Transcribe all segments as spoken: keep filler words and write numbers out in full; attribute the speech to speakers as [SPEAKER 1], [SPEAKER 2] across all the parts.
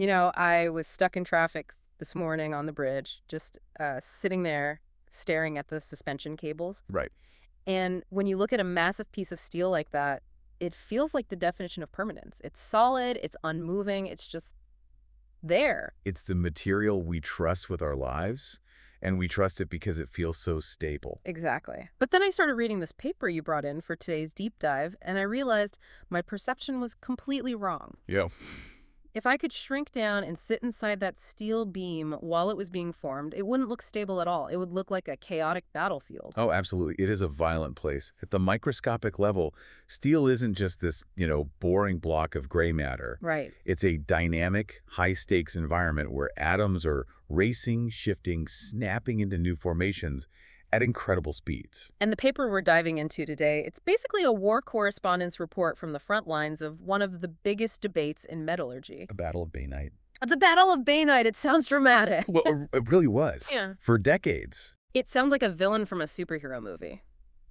[SPEAKER 1] You know, I was stuck in traffic this morning on the bridge, just uh, sitting there staring at the suspension cables.
[SPEAKER 2] Right.
[SPEAKER 1] And when you look at a massive piece of steel like that, it feels like the definition of permanence. It's solid, it's unmoving, it's just there.
[SPEAKER 2] It's the material we trust with our lives, and we trust it because it feels so stable.
[SPEAKER 1] Exactly. But then I started reading this paper you brought in for today's deep dive, and I realized my perception was completely wrong.
[SPEAKER 2] Yeah.
[SPEAKER 1] If I could shrink down and sit inside that steel beam while it was being formed, it wouldn't look stable at all. It would look like a chaotic battlefield.
[SPEAKER 2] Oh, absolutely. It is a violent place. At the microscopic level, steel isn't just this, you know, boring block of gray matter.
[SPEAKER 1] Right.
[SPEAKER 2] It's a dynamic, high-stakes environment where atoms are racing, shifting, snapping into new formations at incredible speeds.
[SPEAKER 1] And the paper we're diving into today, it's basically a war correspondence report from the front lines of one of the biggest debates in metallurgy.
[SPEAKER 2] The Battle of Bainite.
[SPEAKER 1] The Battle of Bainite, it sounds dramatic.
[SPEAKER 2] Well, it really was.
[SPEAKER 1] Yeah.
[SPEAKER 2] For decades.
[SPEAKER 1] It sounds like a villain from a superhero movie.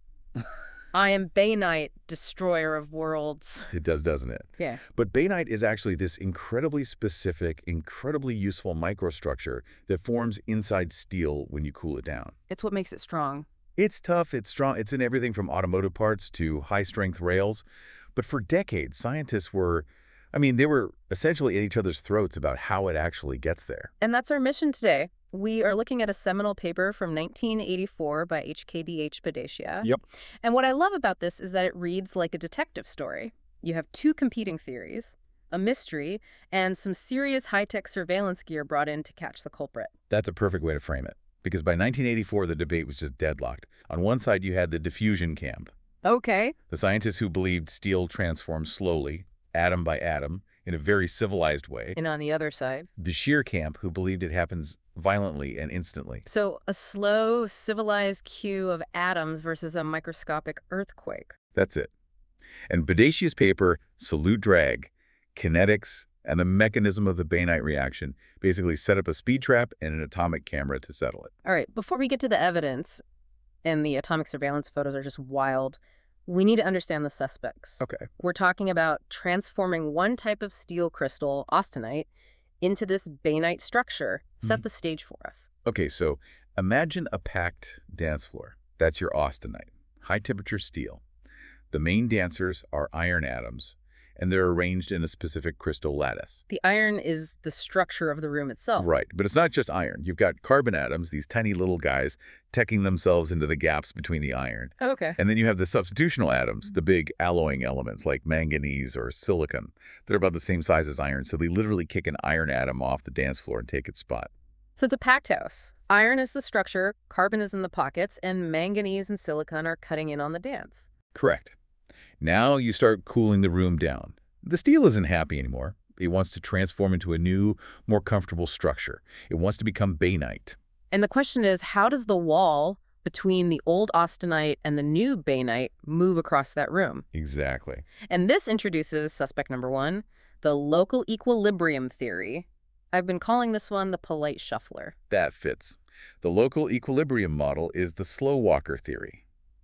[SPEAKER 1] I am Bainite, destroyer of worlds.
[SPEAKER 2] It does, doesn't it?
[SPEAKER 1] Yeah.
[SPEAKER 2] But bainite is actually this incredibly specific, incredibly useful microstructure that forms inside steel when you cool it down.
[SPEAKER 1] It's what makes it strong.
[SPEAKER 2] It's tough, it's strong, it's in everything from automotive parts to high-strength rails. But for decades, scientists were, I mean, they were essentially at each other's throats about how it actually gets there.
[SPEAKER 1] And that's our mission today. We are looking at a seminal paper from nineteen eighty-four by H K B H Padesha.
[SPEAKER 2] Yep.
[SPEAKER 1] And what I love about this is that it reads like a detective story. You have two competing theories, a mystery, and some serious high-tech surveillance gear brought in to catch the culprit.
[SPEAKER 2] That's a perfect way to frame it. Because by nineteen eighty-four, the debate was just deadlocked. On one side, you had the diffusion camp,
[SPEAKER 1] Okay.
[SPEAKER 2] the scientists who believed steel transforms slowly, atom by atom, in a very civilized way.
[SPEAKER 1] And on the other side?
[SPEAKER 2] The shear camp, who believed it happens violently and instantly.
[SPEAKER 1] So a slow, civilized queue of atoms versus a microscopic earthquake.
[SPEAKER 2] That's it. And Badeshia's paper, Solute Drag, Kinetics, and the Mechanism of the Bainite Reaction basically set up a speed trap and an atomic camera to settle it.
[SPEAKER 1] All right, before we get to the evidence, and the atomic surveillance photos are just wild, we need to understand the suspects.
[SPEAKER 2] Okay.
[SPEAKER 1] We're talking about transforming one type of steel crystal, austenite, into this bainite structure. Set
[SPEAKER 2] Mhm.
[SPEAKER 1] the stage for us.
[SPEAKER 2] Okay, so imagine a packed dance floor. That's your austenite, high-temperature steel. The main dancers are iron atoms, and they're arranged in a specific crystal lattice.
[SPEAKER 1] The iron is the structure of the room itself.
[SPEAKER 2] Right, but it's not just iron. You've got carbon atoms, these tiny little guys, teching themselves into the gaps between the iron.
[SPEAKER 1] Okay.
[SPEAKER 2] And then you have the substitutional atoms, the big alloying elements like manganese or silicon. They're about the same size as iron, so they literally kick an iron atom off the dance floor and take its spot.
[SPEAKER 1] So it's a packed house. Iron is the structure, carbon is in the pockets, and manganese and silicon are cutting in on the dance.
[SPEAKER 2] Correct. Now you start cooling the room down. The steel isn't happy anymore. It wants to transform into a new, more comfortable structure. It wants to become bainite.
[SPEAKER 1] And the question is, how does the wall between the old austenite and the new bainite move across that room?
[SPEAKER 2] Exactly.
[SPEAKER 1] And this introduces suspect number one, the local equilibrium theory. I've been calling this one the polite shuffler.
[SPEAKER 2] That fits. The local equilibrium model is the slow walker theory.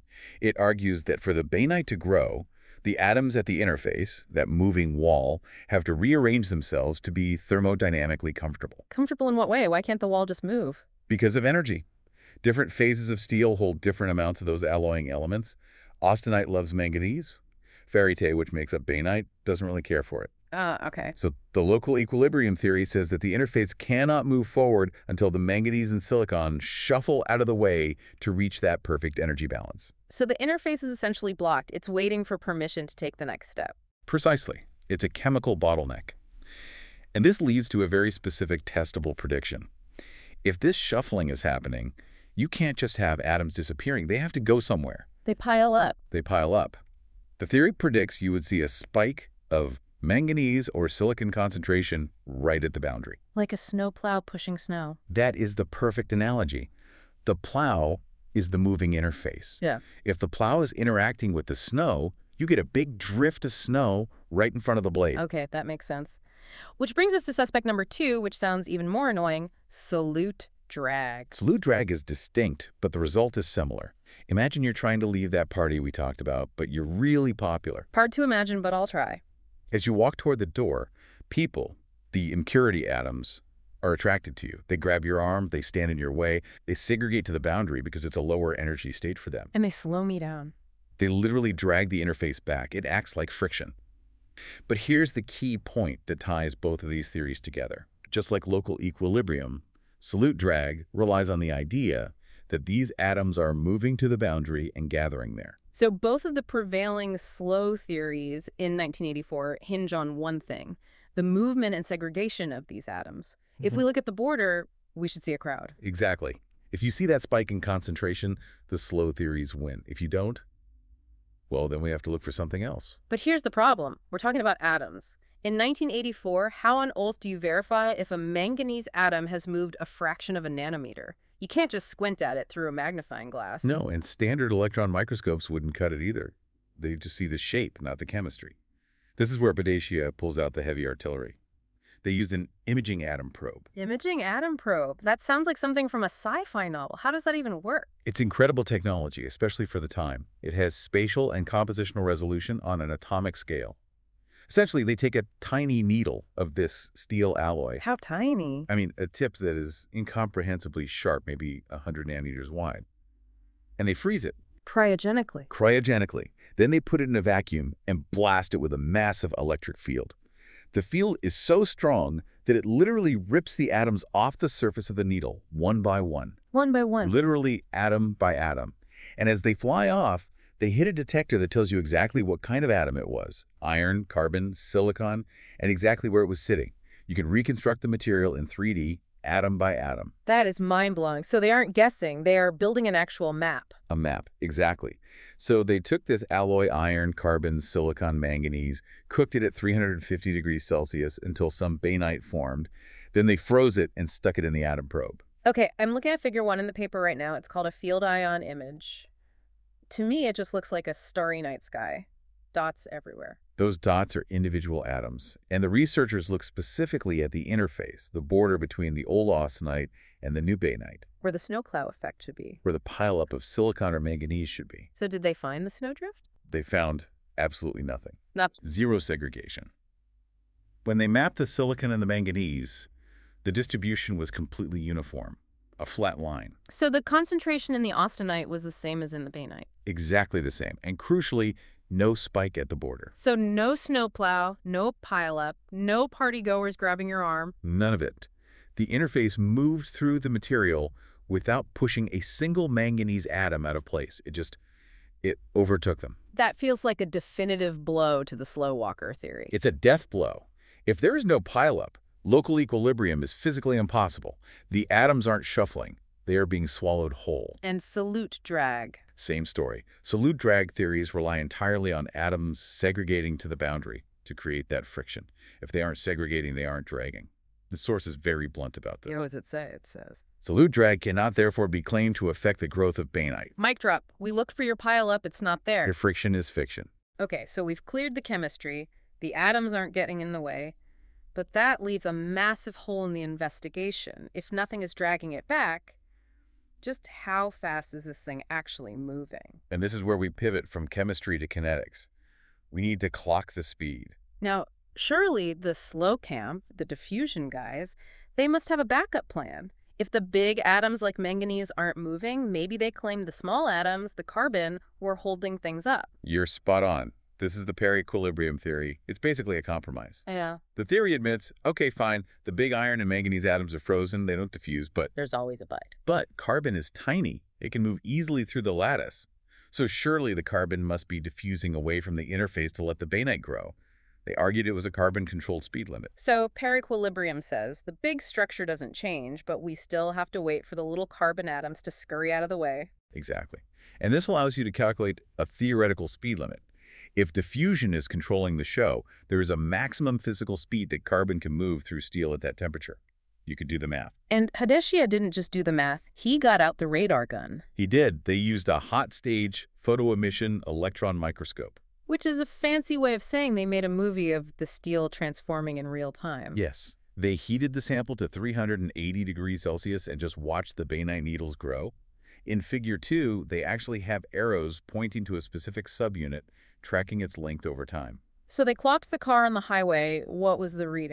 [SPEAKER 2] It argues that for the bainite to grow, the atoms at the interface, that moving wall, have to rearrange themselves to be thermodynamically comfortable.
[SPEAKER 1] Comfortable in what way? Why can't the wall just move?
[SPEAKER 2] Because of energy. Different phases of steel hold different amounts of those alloying elements. Austenite loves manganese. Ferrite, which makes up bainite, doesn't really care for it.
[SPEAKER 1] Ah, uh, okay.
[SPEAKER 2] So the local equilibrium theory says that the interface cannot move forward until the manganese and silicon shuffle out of the way to reach that perfect energy balance.
[SPEAKER 1] So the interface is essentially blocked. It's waiting for permission to take the next step.
[SPEAKER 2] Precisely. It's a chemical bottleneck. And this leads to a very specific testable prediction. If this shuffling is happening, you can't just have atoms disappearing. They have to go somewhere.
[SPEAKER 1] They pile up.
[SPEAKER 2] They pile up. The theory predicts you would see a spike of manganese or silicon concentration right at the boundary.
[SPEAKER 1] Like a snowplow pushing snow.
[SPEAKER 2] That is the perfect analogy. The plow is the moving interface.
[SPEAKER 1] Yeah.
[SPEAKER 2] If the plow is interacting with the snow, you get a big drift of snow right in front of the blade.
[SPEAKER 1] Okay, that makes sense. Which brings us to suspect number two, which sounds even more annoying, solute drag.
[SPEAKER 2] Solute drag is distinct, but the result is similar. Imagine you're trying to leave that party we talked about, but you're really popular.
[SPEAKER 1] Hard to imagine, but I'll try.
[SPEAKER 2] As you walk toward the door, people, The impurity atoms are attracted to you. They grab your arm, they stand in your way, they segregate to the boundary because it's a lower energy state for them.
[SPEAKER 1] And they slow me down.
[SPEAKER 2] They literally drag the interface back. It acts like friction. But here's the key point that ties both of these theories together. Just like local equilibrium, solute drag relies on the idea that these atoms are moving to the boundary and gathering there.
[SPEAKER 1] So both of the prevailing slow theories in nineteen eighty-four hinge on one thing, the movement and segregation of these atoms. Mm-hmm. If we look at the border, we should see a crowd.
[SPEAKER 2] Exactly. If you see that spike in concentration, the slow theories win. If you don't, well, then we have to look for something else.
[SPEAKER 1] But here's the problem. We're talking about atoms. In nineteen eighty-four, how on earth do you verify if a manganese atom has moved a fraction of a nanometer? You can't just squint at it through a magnifying glass.
[SPEAKER 2] No, and standard electron microscopes wouldn't cut it either. They just see the shape, not the chemistry. This is where Bhattacharya pulls out the heavy artillery. They used an imaging atom probe.
[SPEAKER 1] Imaging atom probe? That sounds like something from a sci-fi novel. How does that even work?
[SPEAKER 2] It's incredible technology, especially for the time. It has spatial and compositional resolution on an atomic scale. Essentially, they take a tiny needle of this steel alloy.
[SPEAKER 1] How tiny?
[SPEAKER 2] I mean, a tip that is incomprehensibly sharp, maybe one hundred nanometers wide. And they freeze it.
[SPEAKER 1] Cryogenically.
[SPEAKER 2] Cryogenically. Then they put it in a vacuum and blast it with a massive electric field. The field is so strong that it literally rips the atoms off the surface of the needle, one by one.
[SPEAKER 1] One by one.
[SPEAKER 2] Literally atom by atom. And as they fly off, they hit a detector that tells you exactly what kind of atom it was. Iron, carbon, silicon, and exactly where it was sitting. You can reconstruct the material in three D, atom by atom.
[SPEAKER 1] That is mind-blowing. So they aren't guessing. They are building an actual map.
[SPEAKER 2] A map, exactly. So they took this alloy iron, carbon, silicon, manganese, cooked it at three hundred fifty degrees Celsius until some bainite formed. Then they froze it and stuck it in the atom probe.
[SPEAKER 1] Okay, I'm looking at figure one in the paper right now. It's called a field ion image. To me, it just looks like a starry night sky. Dots everywhere.
[SPEAKER 2] Those dots are individual atoms, and the researchers look specifically at the interface, the border between the old austenite and the new bainite.
[SPEAKER 1] Where the snow cloud effect should be.
[SPEAKER 2] Where the pileup of silicon or manganese should be.
[SPEAKER 1] So did they find the snowdrift?
[SPEAKER 2] They found absolutely nothing.
[SPEAKER 1] Nothing.
[SPEAKER 2] Zero segregation. When they mapped the silicon and the manganese, the distribution was completely uniform. A flat line.
[SPEAKER 1] So the concentration in the austenite was the same as in the bainite?
[SPEAKER 2] Exactly the same. And crucially, no spike at the border.
[SPEAKER 1] So no snowplow, no pileup, no partygoers grabbing your arm?
[SPEAKER 2] None of it. The interface moved through the material without pushing a single manganese atom out of place. It just, it overtook them.
[SPEAKER 1] That feels like a definitive blow to the slow walker theory.
[SPEAKER 2] It's a death blow. If there is no pileup, local equilibrium is physically impossible. The atoms aren't shuffling. They are being swallowed whole.
[SPEAKER 1] And solute drag.
[SPEAKER 2] Same story. Solute drag theories rely entirely on atoms segregating to the boundary to create that friction. If they aren't segregating, they aren't dragging. The source is very blunt about this.
[SPEAKER 1] What does it say? It says,
[SPEAKER 2] solute drag cannot therefore be claimed to affect the growth of bainite.
[SPEAKER 1] Mic drop. We looked for your pileup. It's not there.
[SPEAKER 2] Your friction is fiction.
[SPEAKER 1] Okay, so we've cleared the chemistry. The atoms aren't getting in the way. But that leaves a massive hole in the investigation. If nothing is dragging it back, just how fast is this thing actually moving?
[SPEAKER 2] And this is where we pivot from chemistry to kinetics. We need to clock the speed.
[SPEAKER 1] Now, surely the slow camp, the diffusion guys, they must have a backup plan. If the big atoms like manganese aren't moving, maybe they claim the small atoms, the carbon, were holding things up.
[SPEAKER 2] You're spot on. This is the peri-equilibrium theory. It's basically a compromise.
[SPEAKER 1] Yeah.
[SPEAKER 2] The theory admits, okay, fine, the big iron and manganese atoms are frozen, they don't diffuse, but...
[SPEAKER 1] There's always a but.
[SPEAKER 2] But carbon is tiny. It can move easily through the lattice. So surely the carbon must be diffusing away from the interface to let the bainite grow. They argued it was a carbon-controlled speed limit.
[SPEAKER 1] So peri-equilibrium says the big structure doesn't change, but we still have to wait for the little carbon atoms to scurry out of the way.
[SPEAKER 2] Exactly. And this allows you to calculate a theoretical speed limit. If diffusion is controlling the show, there is a maximum physical speed that carbon can move through steel at that temperature. You could do the math.
[SPEAKER 1] And Bhattacharya didn't just do the math. He got out the radar gun.
[SPEAKER 2] He did. They used a hot stage photoemission electron microscope.
[SPEAKER 1] Which is a fancy way of saying they made a movie of the steel transforming in real time.
[SPEAKER 2] Yes. They heated the sample to three hundred eighty degrees Celsius and just watched the bainite needles grow. In figure two, they actually have arrows pointing to a specific subunit, tracking its length over time.
[SPEAKER 1] So they clocked the car on the highway. What was the reading?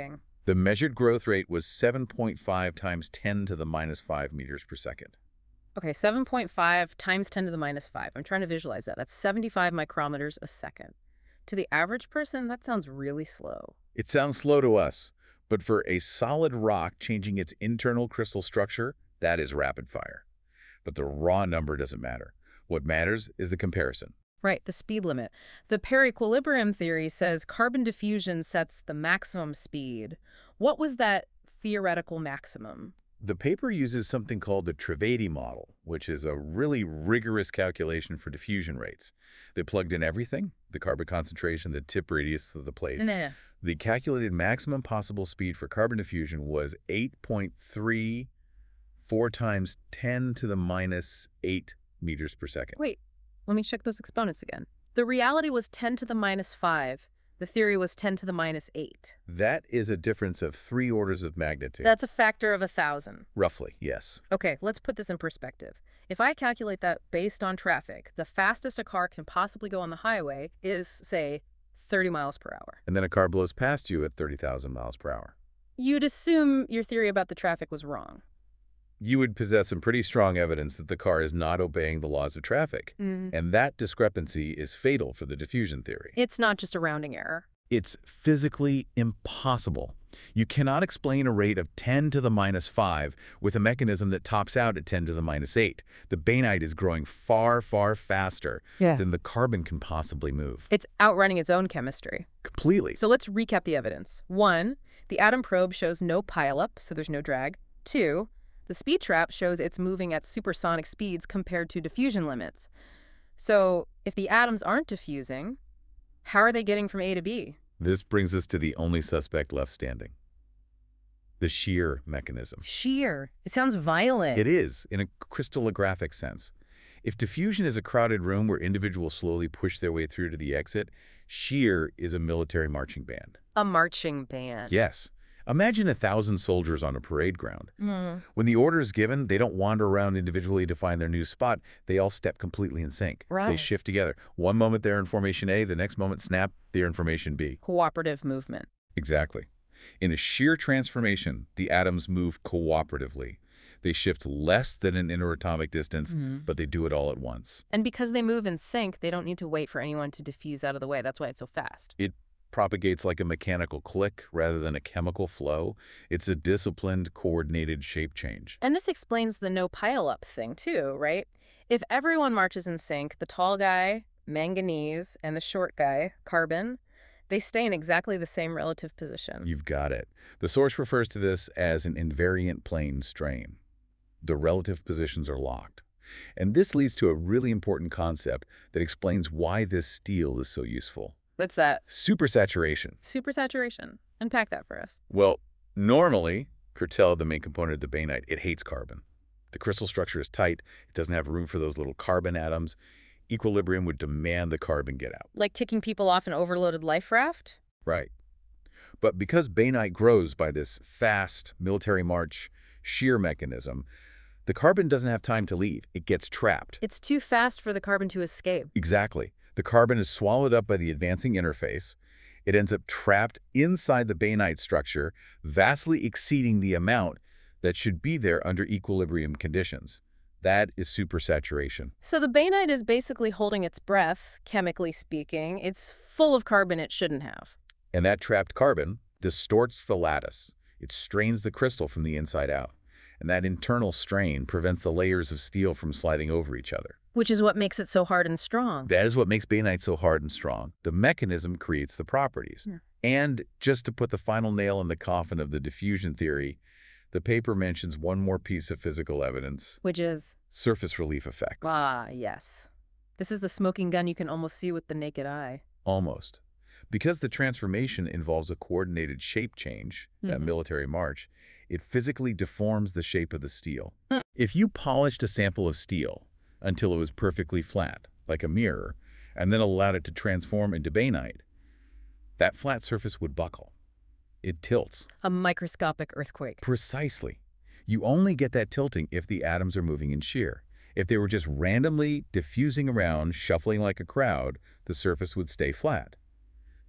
[SPEAKER 2] The measured growth rate was seven point five times ten to the minus five meters per second.
[SPEAKER 1] Okay, seven point five times ten to the minus five. I'm trying to visualize that. That's seventy-five micrometers a second. To the average person, that sounds really slow.
[SPEAKER 2] It sounds slow to us, but for a solid rock changing its internal crystal structure, that is rapid fire. But the raw number doesn't matter. What matters is the comparison.
[SPEAKER 1] Right, the speed limit. The perequilibrium theory says carbon diffusion sets the maximum speed. What was that theoretical maximum?
[SPEAKER 2] The paper uses something called the Trivedi model, which is a really rigorous calculation for diffusion rates. They plugged in everything, the carbon concentration, the tip radius of the plate.
[SPEAKER 1] Nah.
[SPEAKER 2] The calculated maximum possible speed for carbon diffusion was eight point three four times ten to the minus eight meters per second.
[SPEAKER 1] Wait, let me check those exponents again. The reality was ten to the minus five. The theory was ten to the minus eight.
[SPEAKER 2] That is a difference of three orders of magnitude.
[SPEAKER 1] That's a factor of a thousand.
[SPEAKER 2] Roughly, yes.
[SPEAKER 1] Okay, let's put this in perspective. If I calculate that based on traffic, the fastest a car can possibly go on the highway is, say, thirty miles per hour.
[SPEAKER 2] And then a car blows past you at thirty thousand miles per hour.
[SPEAKER 1] You'd assume your theory about the traffic was wrong.
[SPEAKER 2] You would possess some pretty strong evidence that the car is not obeying the laws of traffic.
[SPEAKER 1] Mm.
[SPEAKER 2] And that discrepancy is fatal for the diffusion theory.
[SPEAKER 1] It's not just a rounding error.
[SPEAKER 2] It's physically impossible. You cannot explain a rate of ten to the minus five with a mechanism that tops out at ten to the minus eight. The bainite is growing far, far faster
[SPEAKER 1] Yeah.
[SPEAKER 2] than the carbon can possibly move.
[SPEAKER 1] It's outrunning its own chemistry.
[SPEAKER 2] Completely.
[SPEAKER 1] So let's recap the evidence. One, the atom probe shows no pileup, so there's no drag. Two, the speed trap shows it's moving at supersonic speeds compared to diffusion limits. So if the atoms aren't diffusing, how are they getting from A to B?
[SPEAKER 2] This brings us to the only suspect left standing. The shear mechanism.
[SPEAKER 1] Shear. It sounds violent.
[SPEAKER 2] It is, in a crystallographic sense. If diffusion is a crowded room where individuals slowly push their way through to the exit, shear is a military marching band.
[SPEAKER 1] A marching band.
[SPEAKER 2] Yes. Imagine a thousand soldiers on a parade ground.
[SPEAKER 1] Mm.
[SPEAKER 2] When the order is given, they don't wander around individually to find their new spot. They all step completely in sync.
[SPEAKER 1] Right.
[SPEAKER 2] They shift together. One moment they're in formation A, the next moment, snap, they're in formation B.
[SPEAKER 1] Cooperative movement.
[SPEAKER 2] Exactly. In a shear transformation, the atoms move cooperatively. They shift less than an interatomic distance,
[SPEAKER 1] Mhm.
[SPEAKER 2] but they do it all at once.
[SPEAKER 1] And because they move in sync, they don't need to wait for anyone to diffuse out of the way. That's why it's so fast.
[SPEAKER 2] It propagates like a mechanical click rather than a chemical flow. It's a disciplined, coordinated shape change.
[SPEAKER 1] And this explains the no pileup thing too, right? If everyone marches in sync, the tall guy, manganese, and the short guy, carbon, they stay in exactly the same relative position.
[SPEAKER 2] You've got it. The source refers to this as an invariant plane strain. The relative positions are locked. And this leads to a really important concept that explains why this steel is so useful.
[SPEAKER 1] What's that?
[SPEAKER 2] Supersaturation.
[SPEAKER 1] Supersaturation. Unpack that for us.
[SPEAKER 2] Well, normally, Kertel, the main component of the bainite, it hates carbon. The crystal structure is tight. It doesn't have room for those little carbon atoms. Equilibrium would demand the carbon get out.
[SPEAKER 1] Like kicking people off an overloaded life raft?
[SPEAKER 2] Right. But because bainite grows by this fast military march shear mechanism, the carbon doesn't have time to leave. It gets trapped.
[SPEAKER 1] It's too fast for the carbon to escape.
[SPEAKER 2] Exactly. The carbon is swallowed up by the advancing interface. It ends up trapped inside the bainite structure, vastly exceeding the amount that should be there under equilibrium conditions. That is supersaturation.
[SPEAKER 1] So the bainite is basically holding its breath, chemically speaking. It's full of carbon it shouldn't have.
[SPEAKER 2] And that trapped carbon distorts the lattice. It strains the crystal from the inside out. And that internal strain prevents the layers of steel from sliding over each other.
[SPEAKER 1] Which is what makes it so hard and strong.
[SPEAKER 2] That is what makes bainite so hard and strong. The mechanism creates the properties.
[SPEAKER 1] Yeah.
[SPEAKER 2] And just to put the final nail in the coffin of the diffusion theory, the paper mentions one more piece of physical evidence.
[SPEAKER 1] Which is?
[SPEAKER 2] Surface relief effects.
[SPEAKER 1] Ah, yes. This is the smoking gun you can almost see with the naked eye.
[SPEAKER 2] Almost. Because the transformation involves a coordinated shape change, that
[SPEAKER 1] Mhm.
[SPEAKER 2] military march, it physically deforms the shape of the steel.
[SPEAKER 1] Mm.
[SPEAKER 2] If you polished a sample of steel until it was perfectly flat, like a mirror, and then allowed it to transform into bainite, that flat surface would buckle. It tilts.
[SPEAKER 1] A microscopic earthquake.
[SPEAKER 2] Precisely. You only get that tilting if the atoms are moving in shear. If they were just randomly diffusing around, shuffling like a crowd, the surface would stay flat.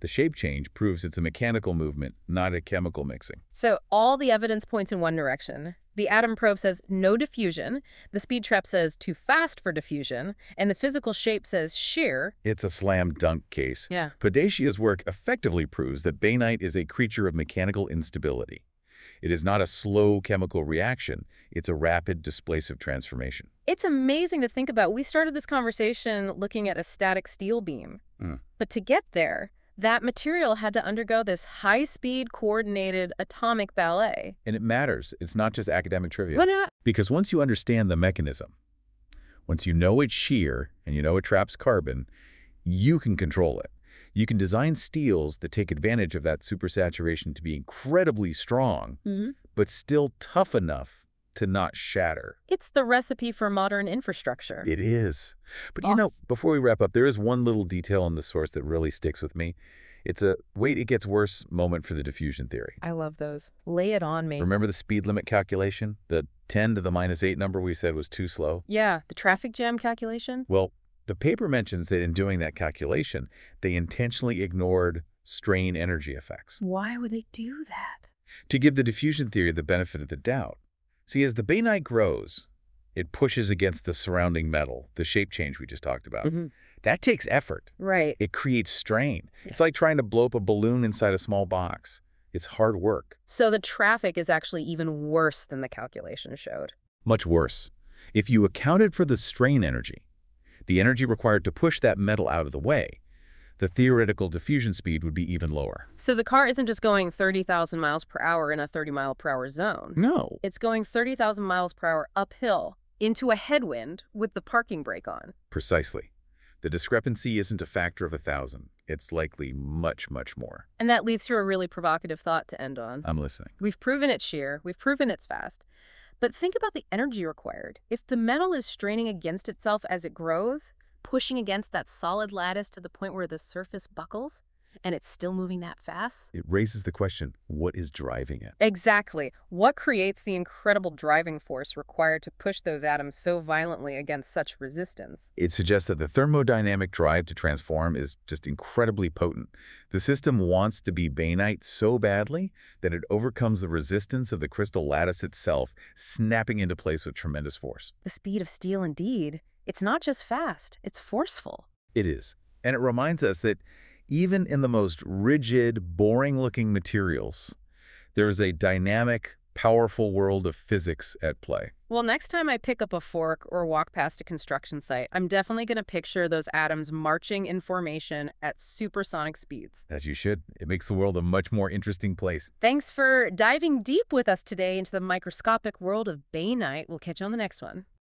[SPEAKER 2] The shape change proves it's a mechanical movement, not a chemical mixing.
[SPEAKER 1] So all the evidence points in one direction. The atom probe says no diffusion, the speed trap says too fast for diffusion, and the physical shape says shear.
[SPEAKER 2] It's a slam dunk case.
[SPEAKER 1] Yeah.
[SPEAKER 2] Podatia's work effectively proves that bainite is a creature of mechanical instability. It is not a slow chemical reaction, it's a rapid displacive transformation.
[SPEAKER 1] It's amazing to think about. We started this conversation looking at a static steel beam.
[SPEAKER 2] Mm.
[SPEAKER 1] But to get there, that material had to undergo this high-speed, coordinated atomic ballet.
[SPEAKER 2] And it matters. It's not just academic trivia.
[SPEAKER 1] But not
[SPEAKER 2] Because once you understand the mechanism, once you know it's shear and you know it traps carbon, you can control it. You can design steels that take advantage of that supersaturation to be incredibly strong,
[SPEAKER 1] mm-hmm.
[SPEAKER 2] but still tough enough to not shatter.
[SPEAKER 1] It's the recipe for modern infrastructure.
[SPEAKER 2] It is. But you know, before we wrap up, there is one little detail in the source that really sticks with me. It's a wait, it gets worse moment for the diffusion theory.
[SPEAKER 1] I love those. Lay it on me.
[SPEAKER 2] Remember the speed limit calculation? The ten to the minus eight number we said was too slow?
[SPEAKER 1] Yeah, the traffic jam calculation.
[SPEAKER 2] Well, the paper mentions that in doing that calculation, they intentionally ignored strain energy effects.
[SPEAKER 1] Why would they do that?
[SPEAKER 2] To give the diffusion theory the benefit of the doubt. See, as the bainite grows, it pushes against the surrounding metal, the shape change we just talked about.
[SPEAKER 1] Mm-hmm.
[SPEAKER 2] That takes effort.
[SPEAKER 1] Right.
[SPEAKER 2] It creates strain.
[SPEAKER 1] Yeah.
[SPEAKER 2] It's like trying to blow up a balloon inside a small box. It's hard work.
[SPEAKER 1] So the traffic is actually even worse than the calculation showed.
[SPEAKER 2] Much worse. If you accounted for the strain energy, the energy required to push that metal out of the way, the theoretical diffusion speed would be even lower.
[SPEAKER 1] So the car isn't just going thirty thousand miles per hour in a thirty mile per hour zone.
[SPEAKER 2] No.
[SPEAKER 1] It's going thirty thousand miles per hour uphill into a headwind with the parking brake on.
[SPEAKER 2] Precisely. The discrepancy isn't a factor of a thousand. It's likely much, much more.
[SPEAKER 1] And that leads to a really provocative thought to end on.
[SPEAKER 2] I'm listening.
[SPEAKER 1] We've proven it's shear. We've proven it's fast. But think about the energy required. If the metal is straining against itself as it grows, pushing against that solid lattice to the point where the surface buckles, and it's still moving that fast?
[SPEAKER 2] It raises the question, what is driving it?
[SPEAKER 1] Exactly. What creates the incredible driving force required to push those atoms so violently against such resistance?
[SPEAKER 2] It suggests that the thermodynamic drive to transform is just incredibly potent. The system wants to be bainite so badly that it overcomes the resistance of the crystal lattice itself, snapping into place with tremendous force.
[SPEAKER 1] The speed of steel, indeed. It's not just fast, it's forceful.
[SPEAKER 2] It is. And it reminds us that even in the most rigid, boring-looking materials, there is a dynamic, powerful world of physics at play.
[SPEAKER 1] Well, next time I pick up a fork or walk past a construction site, I'm definitely going to picture those atoms marching in formation at supersonic speeds.
[SPEAKER 2] As you should. It makes the world a much more interesting place.
[SPEAKER 1] Thanks for diving deep with us today into the microscopic world of bainite. We'll catch you on the next one.